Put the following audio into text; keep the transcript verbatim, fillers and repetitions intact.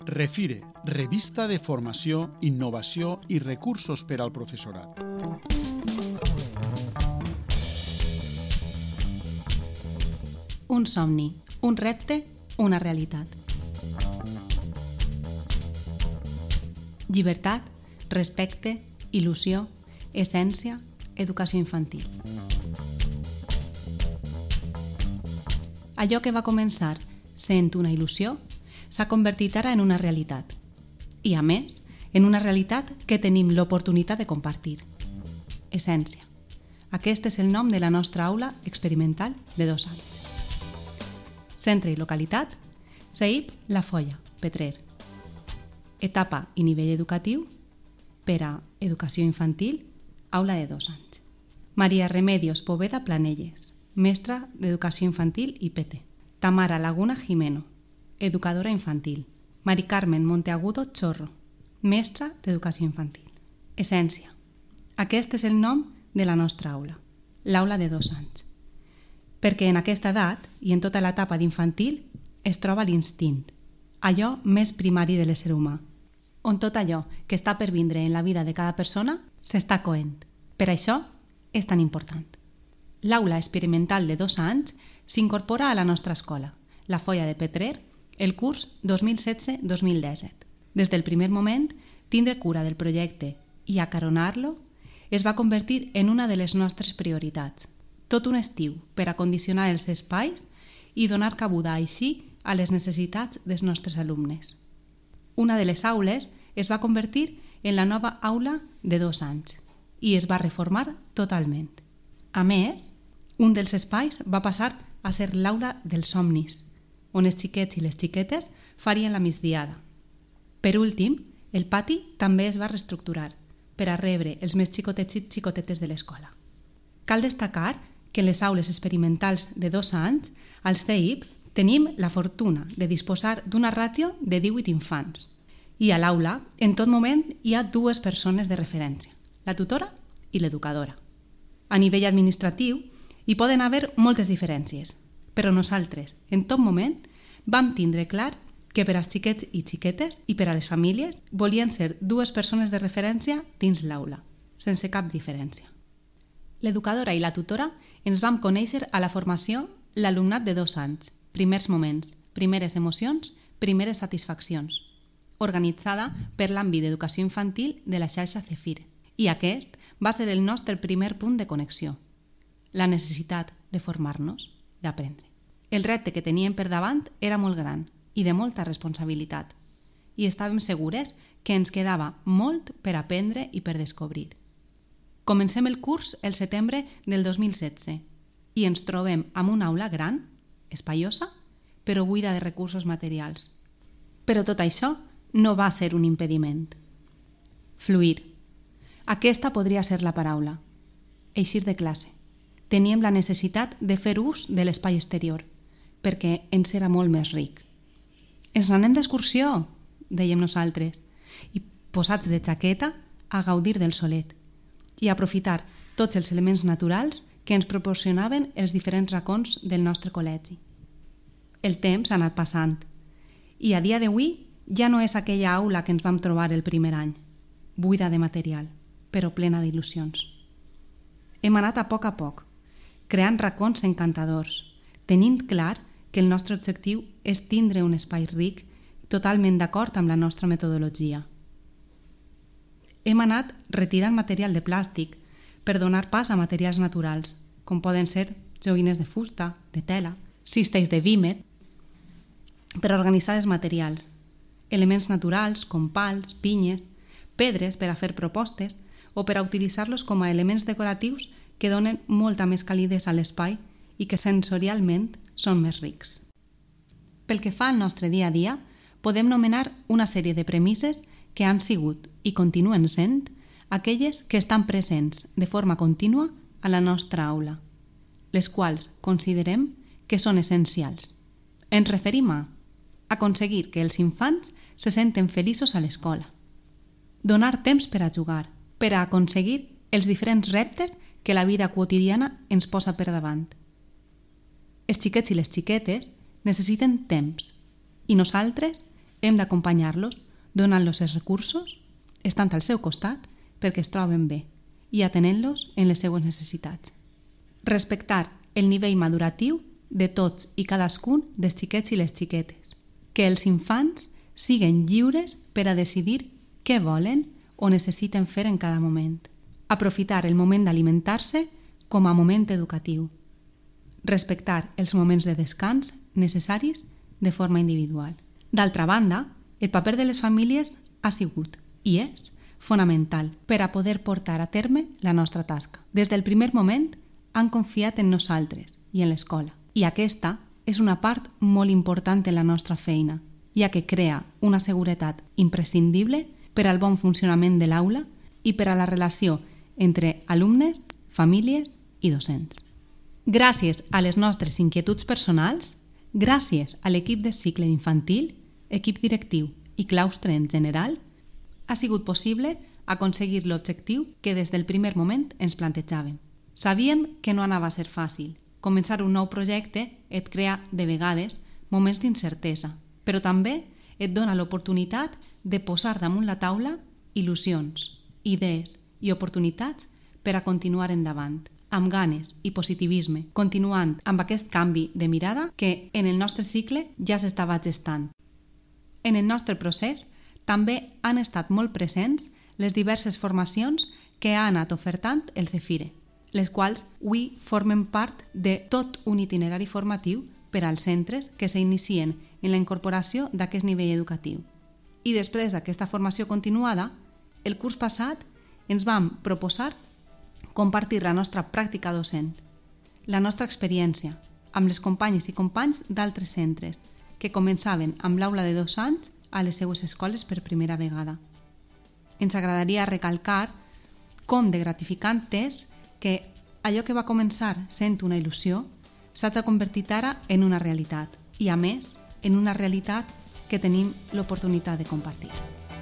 Refire, revista de formació, innovació i recursos per al professorat. Un somni, un repte, una realitat. Llibertat, respecte, il·lusió, essència, educació infantil. Allò que va començar sent una il·lusió s'ha convertit ara en una realitat. I, a més, en una realitat que tenim l'oportunitat de compartir. Essència. Aquest és el nom de la nostra aula experimental de dos anys. Centre i localitat, C E I P La Folla, Petrer. Etapa i nivell educatiu, per a educació infantil, aula de dos anys. Maria Remedios Poveda Planelles, mestra d'educació infantil i P T. Tamara Laguna Jimeno, educadora infantil. Mari Carmen Monteagudo Chorro, mestra d'educació infantil. Essència. Aquest és el nom de la nostra aula, l'aula de dos anys. Perquè en aquesta edat i en tota l'etapa d'infantil es troba l'instint, allò més primari de l'ésser humà, on tot allò que està per vindre en la vida de cada persona s'està coent. Per això és tan important. L'aula experimental de dos anys s'incorpora a la nostra escola, La Folla de Petrer, el curs dos mil setze dos mil disset. Des del primer moment, tindre cura del projecte i acaronar-lo es va convertir en una de les nostres prioritats. Tot un estiu per a condicionar els espais i donar cabuda així a les necessitats dels nostres alumnes. Una de les aules es va convertir en la nova aula de dos anys i es va reformar totalment. A més, un dels espais va passar a ser l'aula dels somnis, on els xiquets i les xiquetes farien la migdiada. Per últim, el pati també es va reestructurar per a rebre els més xicotets i xicotetes de l'escola. Cal destacar que en les aules experimentals de dos anys, als C E I P, tenim la fortuna de disposar d'una ràtio de divuit infants. I a l'aula, en tot moment, hi ha dues persones de referència, la tutora i l'educadora. A nivell administratiu, hi poden haver moltes diferències, però nosaltres, en tot moment, vam tindre clar que per als xiquets i xiquetes i per a les famílies volien ser dues persones de referència dins l'aula, sense cap diferència. L'educadora i la tutora ens vam conèixer a la formació l'alumnat de dos anys, primers moments, primeres emocions, primeres satisfaccions, organitzada per l'àmbit d'educació infantil de la xarxa Cefir. I aquest va ser el nostre primer punt de connexió, la necessitat de formar-nos, d'aprendre. El repte que teníem per davant era molt gran i de molta responsabilitat, i estàvem segures que ens quedava molt per aprendre i per descobrir. Comencem el curs el setembre del dos mil setze i ens trobem amb una aula gran, espaiosa, però buida de recursos materials. Però tot això no va ser un impediment. Fluir. Aquesta podria ser la paraula. Eixir de classe. Teníem la necessitat de fer ús de l'espai exterior, perquè ens era molt més ric. Ens n'anem d'excursió, dèiem nosaltres, i posats de jaqueta a gaudir del solet i aprofitar tots els elements naturals que ens proporcionaven els diferents racons del nostre col·legi. El temps ha anat passant i a dia d'avui ja no és aquella aula que ens vam trobar el primer any, buida de material, però plena d'il·lusions. Hem anat a poc a poc, creant racons encantadors, tenint clar que el nostre objectiu és tindre un espai ric totalment d'acord amb la nostra metodologia. Hem anat retirant material de plàstic per donar pas a materials naturals, com poden ser joguines de fusta, de tela, cistells de vímet, per organitzar els materials, elements naturals com pals, pinyes, pedres per a fer propostes o per a utilitzar-los com a elements decoratius que donen molta més calidesa a l'espai i que sensorialment són més rics. Pel que fa al nostre dia a dia, podem nomenar una sèrie de premisses que han sigut i continuen sent aquelles que estan presents de forma contínua a la nostra aula, les quals considerem que són essencials. Ens referim a aconseguir que els infants se senten feliços a l'escola, donar temps per a jugar, per a aconseguir els diferents reptes que la vida quotidiana ens posa per davant. Els xiquets i les xiquetes necessiten temps i nosaltres hem d'acompanyar-los donant-los els recursos, estant al seu costat perquè es troben bé i atenent-los en les seues necessitats. Respectar el nivell maduratiu de tots i cadascun dels xiquets i les xiquetes. Que els infants siguen lliures per a decidir què volen o necessiten fer en cada moment. Aprofitar el moment d'alimentar-se com a moment educatiu. Respectar els moments de descans necessaris de forma individual. D'altra banda, el paper de les famílies ha sigut i és fonamental per a poder portar a terme la nostra tasca. Des del primer moment han confiat en nosaltres i en l'escola. I aquesta és una part molt important en la nostra feina, ja que crea una seguretat imprescindible per al bon funcionament de l'aula i per a la relació entre alumnes, famílies i docents. Gràcies a les nostres inquietuds personals, gràcies a l'equip de cicle infantil, equip directiu i claustre en general, ha sigut possible aconseguir l'objectiu que des del primer moment ens plantejàvem. Sabíem que no anava a ser fàcil. Començar un nou projecte et crea, de vegades, moments d'incertesa, però també et dona l'oportunitat de posar damunt la taula il·lusions, idees i oportunitats per a continuar endavant, amb ganes i positivisme, continuant amb aquest canvi de mirada que en el nostre cicle ja s'estava gestant. En el nostre procés també han estat molt presents les diverses formacions que ha anat ofertant el Cefire, les quals avui formen part de tot un itinerari formatiu per als centres que s'inicien en la incorporació d'aquest nivell educatiu. I després d'aquesta formació continuada, el curs passat ens vam proposar compartir la nostra pràctica docent, la nostra experiència, amb les companyes i companys d'altres centres que començaven amb l'aula de dos anys a les seues escoles per primera vegada. Ens agradaria recalcar com de gratificant és que allò que va començar sent una il·lusió s'ha convertit ara en una realitat i, a més, en una realitat que tenim l'oportunitat de compartir.